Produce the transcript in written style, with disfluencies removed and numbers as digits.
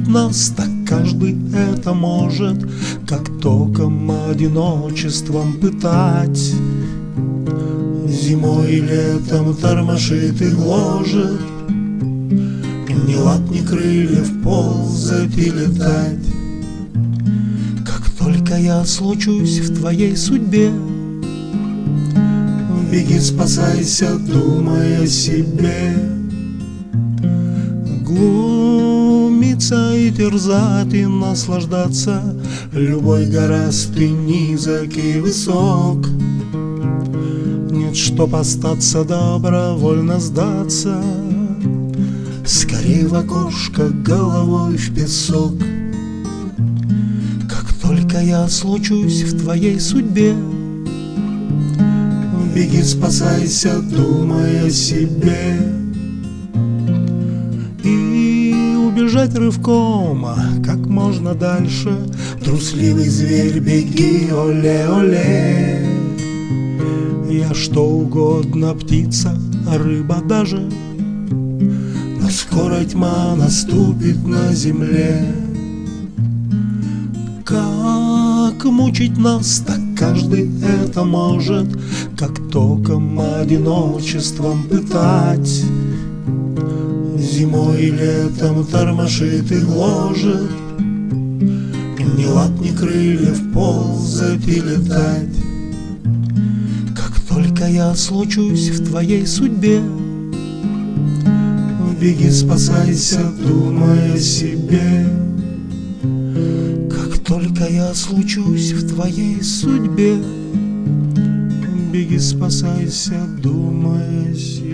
мучить нас, так каждый это может, как током одиночеством пытать. Зимой и летом тормошит и гложет, ни лап, ни крыльев ползать и летать. Как только я случусь в твоей судьбе, беги, спасайся, думай о себе. Глумиться и терзать и наслаждаться любой гораст и низок и высок. Нет, чтоб остаться, добровольно сдаться, скорей в окошко, головой в песок. Как только я случусь в твоей судьбе, беги, спасайся, думай о себе. И убежать рывком как можно дальше, трусливый зверь, беги, оле-оле. Я что угодно, птица, рыба даже, но скоро тьма наступит на земле. Как мучить нас, так каждый это может, как током одиночеством пытать. Зимой и летом тормошит и гложет, ни лап, ни крыльев ползать и летать. Как только я случусь в твоей судьбе, беги, спасайся, думай о себе. Как только я случусь в твоей судьбе, беги, спасайся, думай о себе.